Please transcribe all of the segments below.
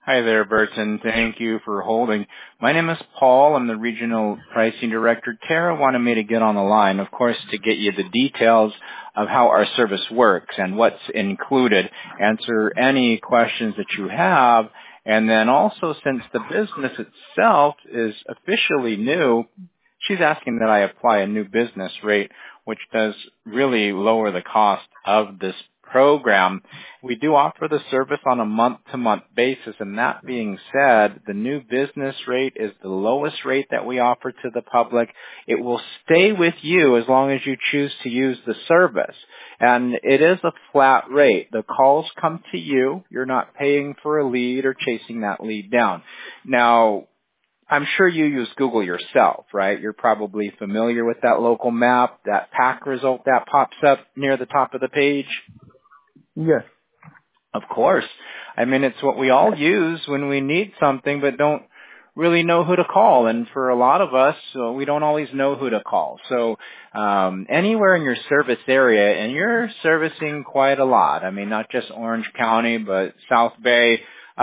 Hi there, Burton. Thank you for holding. My name is Paul. I'm the Regional Pricing Director. Tara wanted me to get on the line, of course, to get you the details of how our service works and what's included, answer any questions that you have, and then also, since the business itself is officially new, she's asking that I apply a new business rate, which does really lower the cost of this program. We do offer the service on a month-to-month basis, and that being said, the new business rate is the lowest rate that we offer to the public. It will stay with you as long as you choose to use the service, and it is a flat rate. The calls come to you. You're not paying for a lead or chasing that lead down. Now, I'm sure you use Google yourself, right? You're probably familiar with that local map, that pack result that pops up near the top of the page. Yes. Of course. I mean, it's what we all use when we need something but don't really know who to call. And for a lot of us, we don't always know who to call. So anywhere in your service area, and you're servicing quite a lot. I mean, not just Orange County, but South Bay.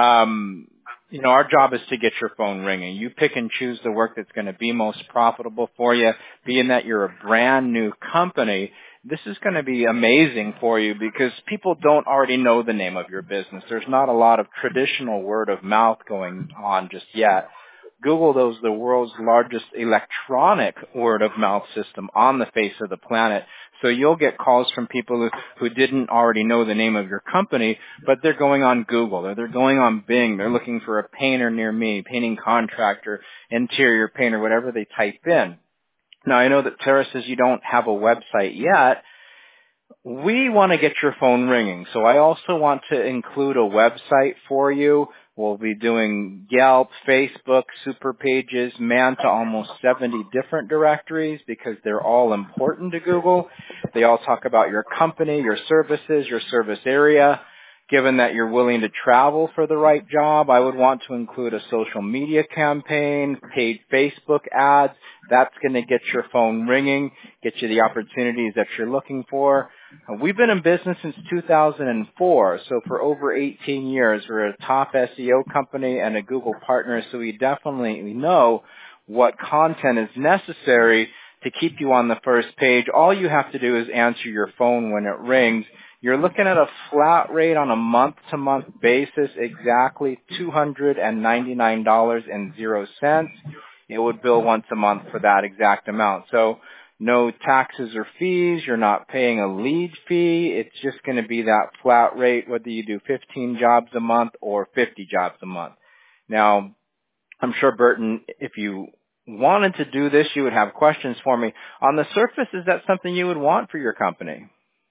Our job is to get your phone ringing. You pick and choose the work that's going to be most profitable for you. Being that you're a brand new company, this is going to be amazing for you because people don't already know the name of your business. There's not a lot of traditional word of mouth going on just yet. Google, though, is the world's largest electronic word of mouth system on the face of the planet. So you'll get calls from people who didn't already know the name of your company, but they're going on Google or they're going on Bing. They're looking for a painter near me, painting contractor, interior painter, whatever they type in. Now, I know that Tara says you don't have a website yet. We want to get your phone ringing, so I also want to include a website for you. We'll be doing Yelp, Facebook, Super Pages, man to almost 70 different directories because they're all important to Google. They all talk about your company, your services, your service area. Given that you're willing to travel for the right job, I would want to include a social media campaign, paid Facebook ads. That's going to get your phone ringing, get you the opportunities that you're looking for. We've been in business since 2004, so for over 18 years, we're a top SEO company and a Google partner, so we definitely know what content is necessary to keep you on the first page. All you have to do is answer your phone when it rings. You're looking at a flat rate on a month-to-month basis, exactly $299.00. It would bill once a month for that exact amount. So no taxes or fees. You're not paying a lead fee. It's just going to be that flat rate, whether you do 15 jobs a month or 50 jobs a month. Now, I'm sure, Burton, if you wanted to do this, you would have questions for me. On the surface, is that something you would want for your company?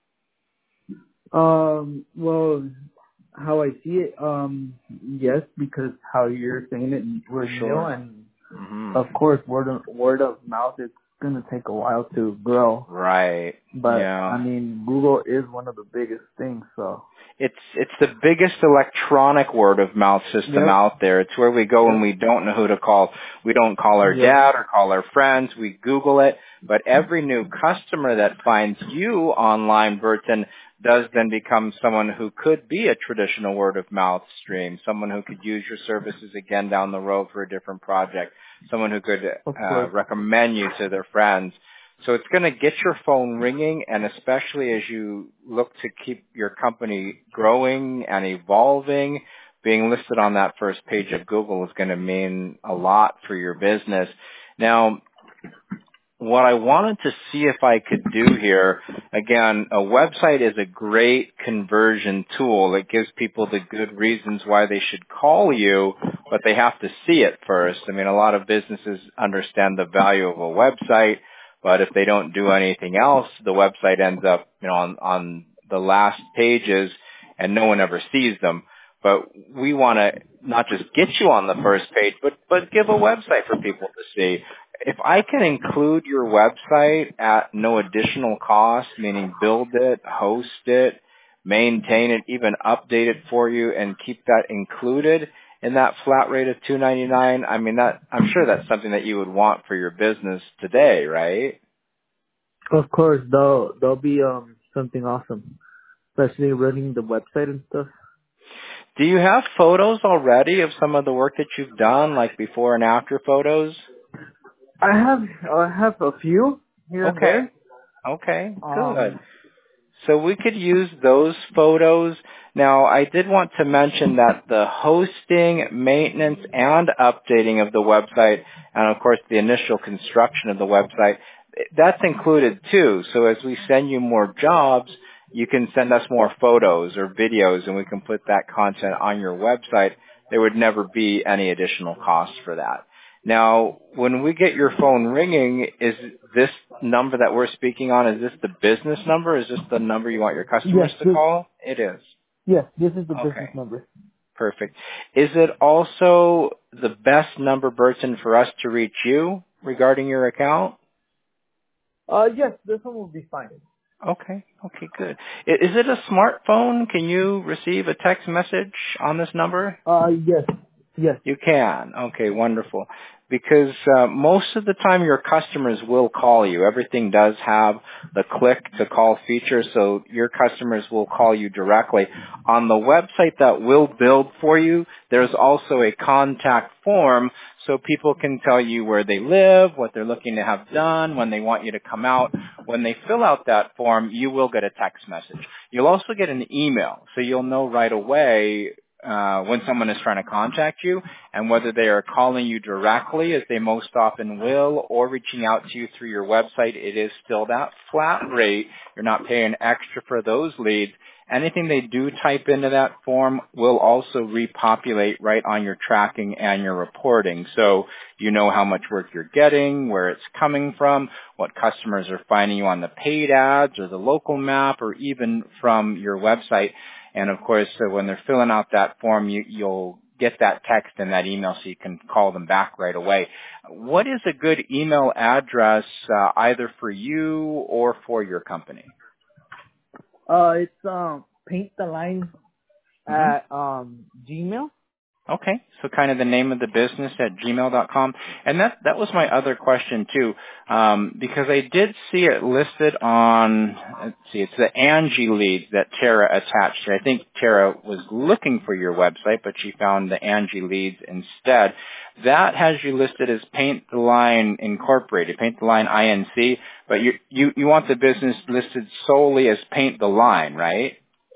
Well, how I see it, yes, because how you're saying it, we're new, and of course, word of mouth, it's gonna take a while to grow. Right. But yeah. I mean, Google is one of the biggest things, so. It's the biggest electronic word of mouth system out there. It's where we go when we don't know who to call. We don't call our dad or call our friends. We Google it. But every new customer that finds you online, Burton, does then become someone who could be a traditional word of mouth stream, someone who could use your services again down the road for a different project, someone who could recommend you to their friends. So it's going to get your phone ringing, and especially as you look to keep your company growing and evolving, being listed on that first page of Google is going to mean a lot for your business. Now, what I wanted to see if I could do here, again, a website is a great conversion tool. It gives people the good reasons why they should call you, but they have to see it first. I mean, a lot of businesses understand the value of a website, but if they don't do anything else, the website ends up, on the last pages and no one ever sees them. But we want to not just get you on the first page, but give a website for people to see. If I can include your website at no additional cost, meaning build it, host it, maintain it, even update it for you and keep that included in that flat rate of $299, I mean, I'm sure that's something that you would want for your business today, right? Of course, that'll be something awesome, especially running the website and stuff. Do you have photos already of some of the work that you've done, like before and after photos? I have a few here and there. Okay, good. So we could use those photos. Now, I did want to mention that the hosting, maintenance, and updating of the website, and of course the initial construction of the website, that's included too. So as we send you more jobs, you can send us more photos or videos and we can put that content on your website. There would never be any additional cost for that. Now, when we get your phone ringing, is this number that we're speaking on, is this the business number? Is this the number you want your customers to call? It is. Yes, this is the business number. Perfect. Is it also the best number, Burton, for us to reach you regarding your account? Yes, this one will be fine. Okay, good. Is it a smartphone? Can you receive a text message on this number? Yes. You can. Okay, wonderful. Because most of the time your customers will call you. Everything does have the click to call feature, so your customers will call you directly. On the website that we'll build for you, there's also a contact form so people can tell you where they live, what they're looking to have done, when they want you to come out. When they fill out that form, you will get a text message. You'll also get an email, so you'll know right away when someone is trying to contact you, and whether they are calling you directly, as they most often will, or reaching out to you through your website. It is still that flat rate. You're not paying extra for those leads. Anything they do type into that form will also repopulate right on your tracking and your reporting. So you know how much work you're getting, where it's coming from, what customers are finding you on the paid ads or the local map or even from your website. And of course, when they're filling out that form, you'll get that text and that email so you can call them back right away. What is a good email address either for you or for your company? It's paint the line at Gmail. Okay, so kind of the name of the business at gmail.com. And that was my other question too, because I did see it listed on, it's the Angie leads that Tara attached to. I think Tara was looking for your website, but she found the Angie leads instead. That has you listed as Paint the Line Incorporated, Paint the Line INC, but you want the business listed solely as Paint the Line, right?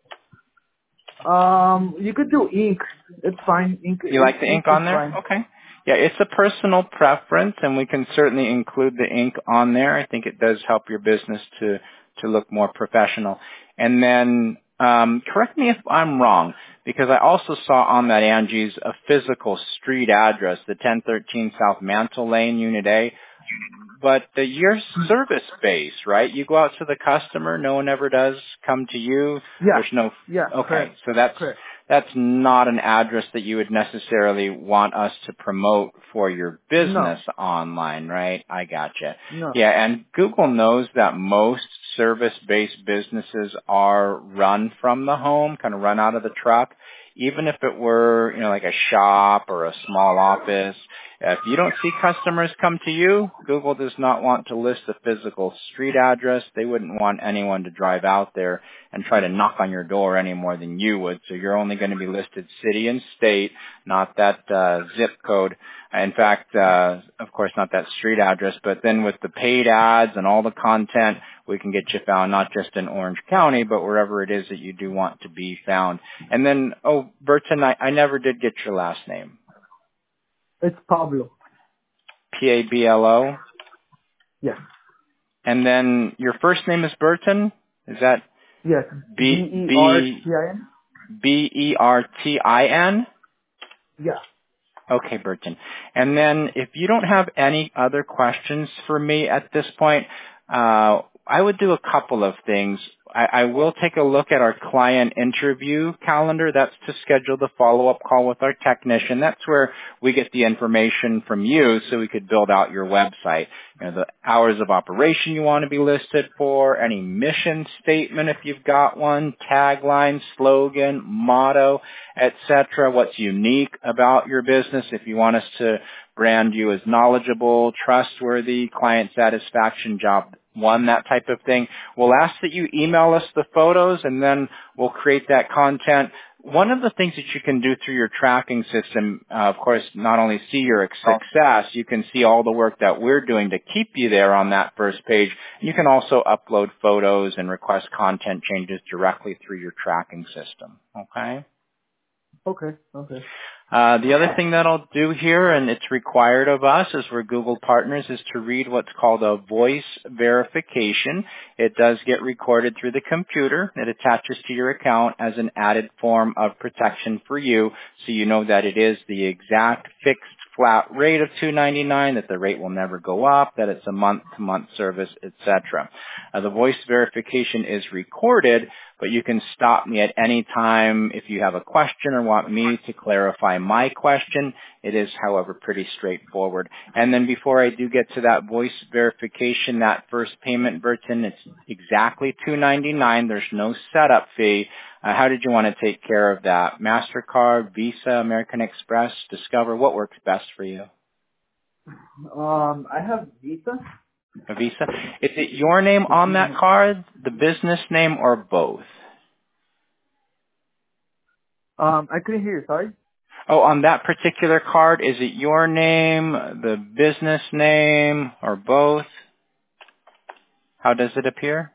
You could do ink. It's fine. Ink. You like the ink on there? Fine. Okay. Yeah, it's a personal preference, and we can certainly include the ink on there. I think it does help your business to look more professional. And then, correct me if I'm wrong, because I also saw on that Angie's a physical street address, the 1013 South Mantle Lane, Unit A. But you're service-based, right? You go out to the customer. No one ever does come to you. Yeah. There's no. Yeah. Okay. Correct. So that's correct. That's not an address that you would necessarily want us to promote for your business online, right? I gotcha. No. Yeah, and Google knows that most service-based businesses are run from the home, kind of run out of the truck. Even if it were, like a shop or a small office, if you don't see customers come to you, Google does not want to list the physical street address. They wouldn't want anyone to drive out there and try to knock on your door any more than you would. So you're only going to be listed city and state, not that zip code. In fact, of course, not that street address, but then with the paid ads and all the content, we can get you found not just in Orange County, but wherever it is that you do want to be found. And then, Burton, I never did get your last name. It's Pablo. Pablo? Yes. And then your first name is Burton? Is that? Yes. B-E-R-T-I-N? B-E-R-T-I-N? Yeah. Okay, Burton. And then if you don't have any other questions for me at this point, I would do a couple of things. I will take a look at our client interview calendar. That's to schedule the follow-up call with our technician. That's where we get the information from you so we could build out your website. The hours of operation you want to be listed for, any mission statement if you've got one, tagline, slogan, motto, etc. What's unique about your business if you want us to brand you as knowledgeable, trustworthy, client satisfaction, job one, that type of thing. We'll ask that you email us the photos, and then we'll create that content one of the things that you can do through your tracking system, of course, not only see your success, you can see all the work that we're doing to keep you there on that first page. You can also upload photos and request content changes directly through your tracking system. Okay? Okay. The other thing that I'll do here, and it's required of us as we're Google partners, is to read what's called a voice verification. It does get recorded through the computer. It attaches to your account as an added form of protection for you, so you know that it is the exact fixed flat rate of $2.99, that the rate will never go up, that it's a month-to-month service, etc. The voice verification is recorded, but you can stop me at any time if you have a question or want me to clarify my question. It is, however, pretty straightforward. And then before I do get to that voice verification, that first payment, Burton, it's exactly $2.99. There's no setup fee. How did you want to take care of that? MasterCard, Visa, American Express, Discover? What works best for you? I have Visa. A Visa? Is it your name on that card, the business name, or both? I couldn't hear you, sorry. Oh, on that particular card, is it your name, the business name, or both? How does it appear?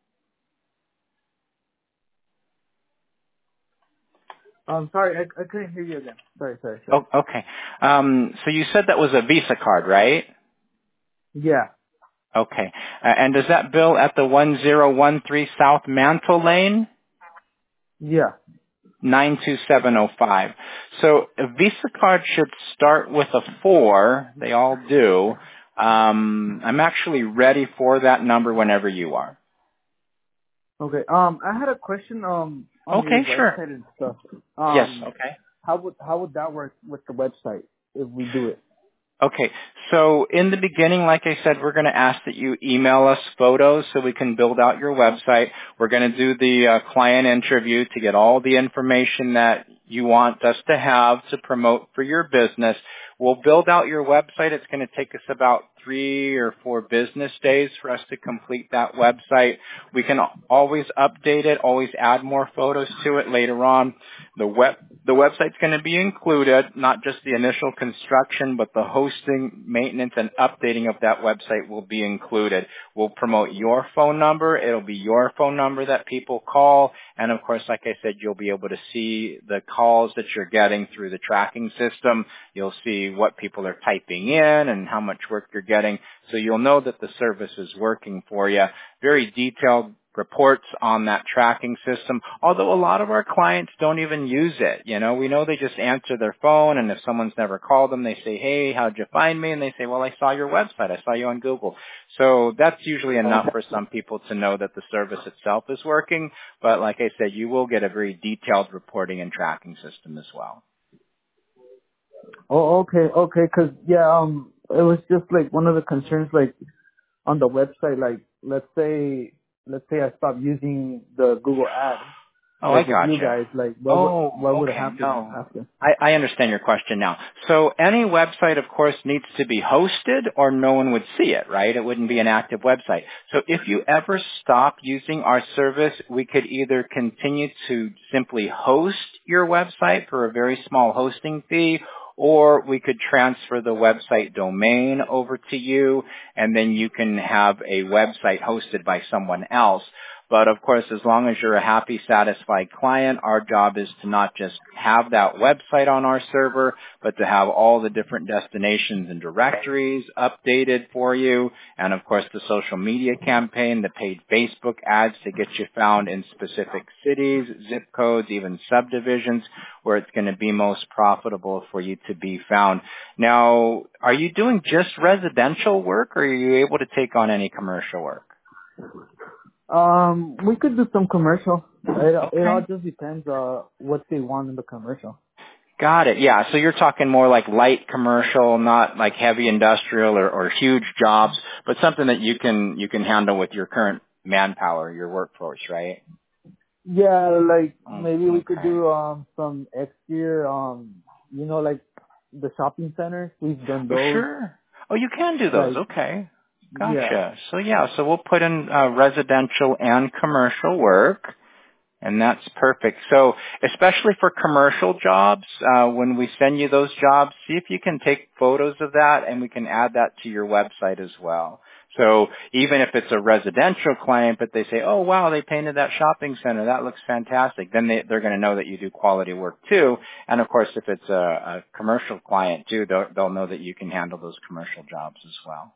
Sorry, I couldn't hear you again. Sorry. Oh, okay. So you said that was a Visa card, right? Yeah. Okay. And does that bill at the 1013 South Mantle Lane? Yeah. 92705. So a Visa card should start with a 4. They all do. I'm actually ready for that number whenever you are. Okay. I had a question on your website and stuff. Yes. Okay. How would that work with the website if we do it? Okay, so in the beginning, like I said, we're going to ask that you email us photos so we can build out your website. We're going to do the client interview to get all the information that you want us to have to promote for your business. We'll build out your website. It's going to take us about 3 or 4 business days for us to complete that website. We can always update it, always add more photos to it later on. The website's going to be included, not just the initial construction, but the hosting, maintenance, and updating of that website will be included. We'll promote your phone number. It'll be your phone number that people call. And of course, like I said, you'll be able to see the calls that you're getting through the tracking system. You'll see what people are typing in and how much work you're getting. So you'll know that the service is working for you. Very detailed reports on that tracking system, although a lot of our clients don't even use it. You know, we know they just answer their phone, and if someone's never called them, they say, hey, how'd you find me? And they say, well, I saw your website. I saw you on Google. So that's usually enough for some people to know that the service itself is working. But like I said, you will get a very detailed reporting and tracking system as well. Oh, okay, because it was just like one of the concerns, like on the website, like let's say I stop using the Google ad. Oh, like I got you you. guys, like what would happen after? I understand your question now. So any website, of course, needs to be hosted or no one would see it, right? It wouldn't be an active website. So if you ever stop using our service, we could either continue to simply host your website for a very small hosting fee, or we could transfer the website domain over to you, and then you can have a website hosted by someone else. But of course, as long as you're a happy, satisfied client, our job is to not just have that website on our server, but to have all the different destinations and directories updated for you. And of course, the social media campaign, the paid Facebook ads to get you found in specific cities, zip codes, even subdivisions where it's going to be most profitable for you to be found. Now, are you doing just residential work, or are you able to take on any commercial work? We could do some commercial. It all just depends what they want in the commercial. Got it. Yeah. So you're talking more like light commercial, not like heavy industrial or huge jobs, but something that you can handle with your current manpower, your workforce, right? Yeah, like maybe we could do some exterior, like the shopping centers. We've done those. Sure. Oh, you can do those. Like, okay. Gotcha. Yeah. So we'll put in residential and commercial work. And that's perfect. So especially for commercial jobs, when we send you those jobs, see if you can take photos of that and we can add that to your website as well. So even if it's a residential client, but they say, oh, wow, they painted that shopping center. That looks fantastic. Then they're going to know that you do quality work too. And of course, if it's a commercial client too, they'll know that you can handle those commercial jobs as well.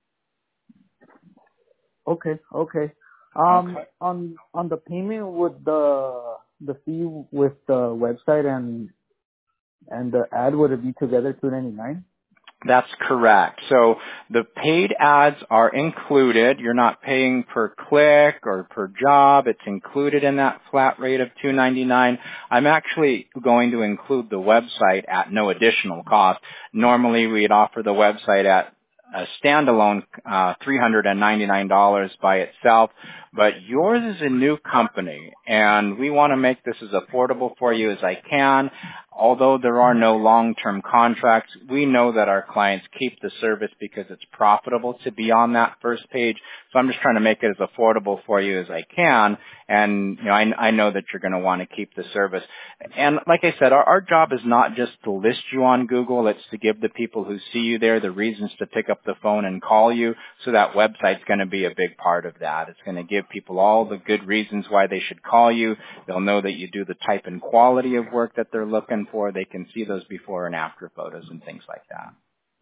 Okay. Okay. On the payment, would the fee with the website and the ad, would it be together $299? That's correct. So the paid ads are included. You're not paying per click or per job. It's included in that flat rate of $299. I'm actually going to include the website at no additional cost. Normally we'd offer the website at a standalone $399 by itself, but yours is a new company, and we want to make this as affordable for you as I can. Although there are no long-term contracts, we know that our clients keep the service because it's profitable to be on that first page. So I'm just trying to make it as affordable for you as I can. And, you know, I know that you're going to want to keep the service. And like I said, our job is not just to list you on Google. It's to give the people who see you there the reasons to pick up the phone and call you. So that website's going to be a big part of that. It's going to give people all the good reasons why they should call you. They'll know that you do the type and quality of work that they're looking for. They can see those before and after photos and things like that.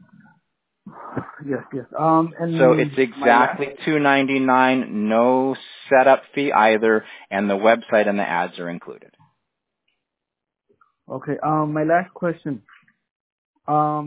Yes. And so it's exactly $299, no setup fee either, and the website and the ads are included. Okay. My last question. I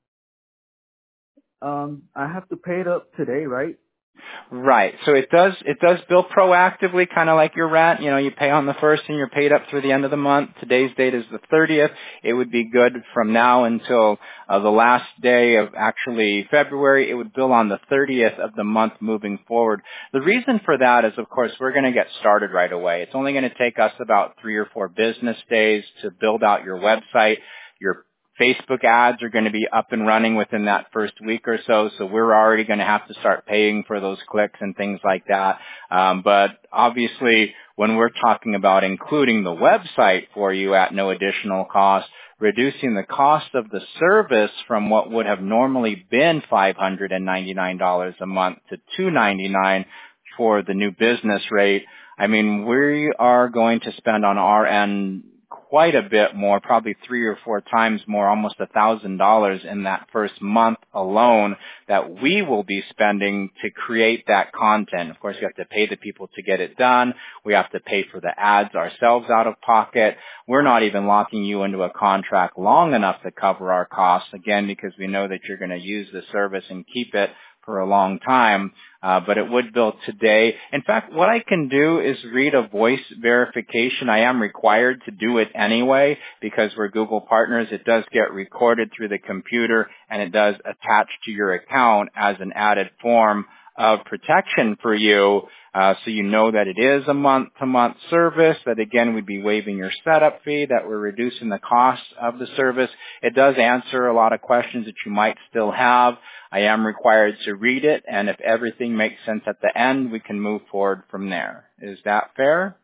have to pay it up today, right? Right. So it does bill proactively, kind of like your rent. You know, you pay on the 1st and you're paid up through the end of the month. Today's date is the 30th. It would be good from now until the last day of actually February. It would bill on the 30th of the month moving forward. The reason for that is, of course, we're going to get started right away. It's only going to take us about 3 or 4 business days to build out your website. Your Facebook ads are going to be up and running within that first week or so, so we're already going to have to start paying for those clicks and things like that. But obviously, when we're talking about including the website for you at no additional cost, reducing the cost of the service from what would have normally been $599 a month to $299 for the new business rate, I mean, we are going to spend on our end quite a bit more, probably 3 or 4 times more, almost $1,000 in that first month alone that we will be spending to create that content. Of course, you have to pay the people to get it done. We have to pay for the ads ourselves out of pocket. We're not even locking you into a contract long enough to cover our costs, again, because we know that you're going to use the service and keep it for a long time, but it would bill today. In fact, what I can do is read a voice verification. I am required to do it anyway because we're Google partners. It does get recorded through the computer and it does attach to your account as an added form of protection for you, so you know that it is a month-to-month service, that again we'd be waiving your setup fee, that we're reducing the cost of the service. It does answer a lot of questions that you might still have. I am required to read it, and if everything makes sense at the end, we can move forward from there. Is that fair?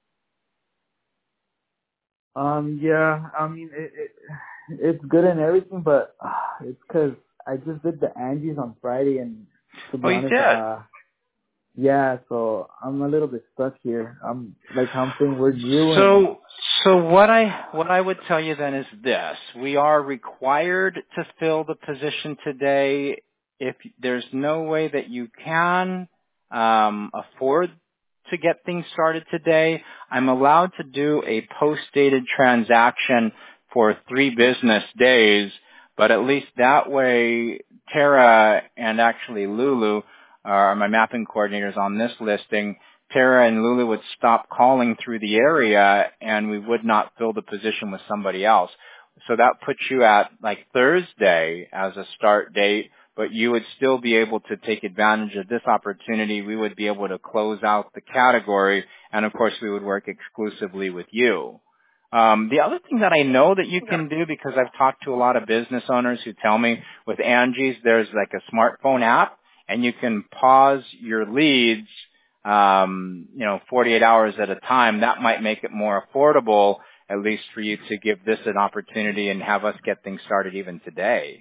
Yeah, I mean, it's good and everything, but it's because I just did the Angie's on Friday, and to be honest, you did? Yeah, so I'm a little bit stuck here. I'm saying we're new. So what I would tell you then is this: we are required to fill the position today. If there's no way that you can afford to get things started today, I'm allowed to do a post-dated transaction for 3 business days. But at least that way, Tara and actually Lulu are my mapping coordinators on this listing. Tara and Lulu would stop calling through the area and we would not fill the position with somebody else. So that puts you at like Thursday as a start date, but you would still be able to take advantage of this opportunity. We would be able to close out the category, and of course we would work exclusively with you. The other thing that I know that you can do, because I've talked to a lot of business owners who tell me with Angie's there's like a smartphone app, and you can pause your leads 48 hours at a time, that might make it more affordable, at least for you to give this an opportunity and have us get things started even today.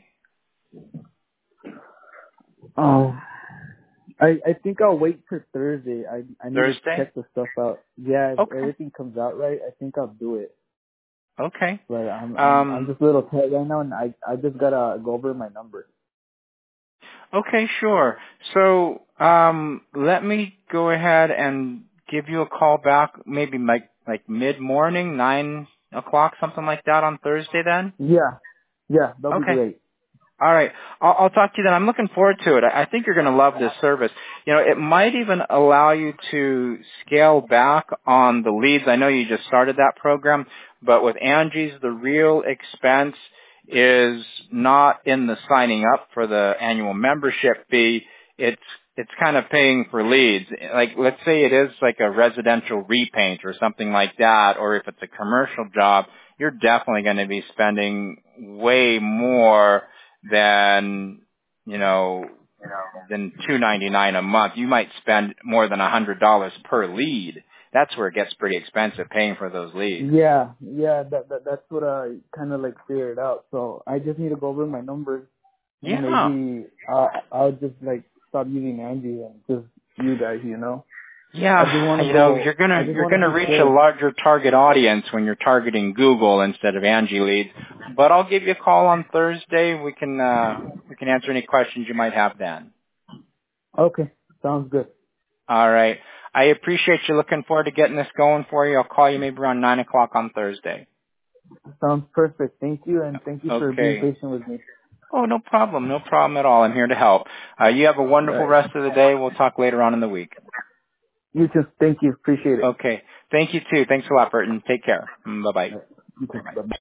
I think I'll wait for Thursday. I need Thursday? to check the stuff out. Yeah, if Okay. everything comes out right, I think I'll do it. Okay. But I'm just a little tight right now, and I just gotta go over my numbers. Okay, sure. So let me go ahead and give you a call back, maybe like mid-morning, 9 o'clock, something like that on Thursday then? Yeah, that'll be Okay. great. All right. I'll talk to you then. I'm looking forward to it. I think you're going to love this service. It might even allow you to scale back on the leads. I know you just started that program, but with Angie's, the real expense is not in the signing up for the annual membership fee. It's kind of paying for leads. Like, let's say it is like a residential repaint or something like that, or if it's a commercial job, you're definitely going to be spending way more than $2.99 a month. You might spend more than $100 per lead. That's where it gets pretty expensive, paying for those leads. Yeah, that's what I kind of like figured out. So I just need to go over my numbers, and maybe I'll just like stop using Angie and just you guys, Yeah, you're gonna reach a larger target audience when you're targeting Google instead of Angie leads. But I'll give you a call on Thursday. We can answer any questions you might have then. Okay, sounds good. All right. I appreciate you. Looking forward to getting this going for you. I'll call you maybe around 9 o'clock on Thursday. Sounds perfect. Thank you, and thank you for being patient with me. Oh, no problem. No problem at all. I'm here to help. You have a wonderful rest of the day. We'll talk later on in the week. You too. Thank you. Appreciate it. Okay. Thank you, too. Thanks a lot, Burton. Take care. Bye-bye. You too. Bye-bye.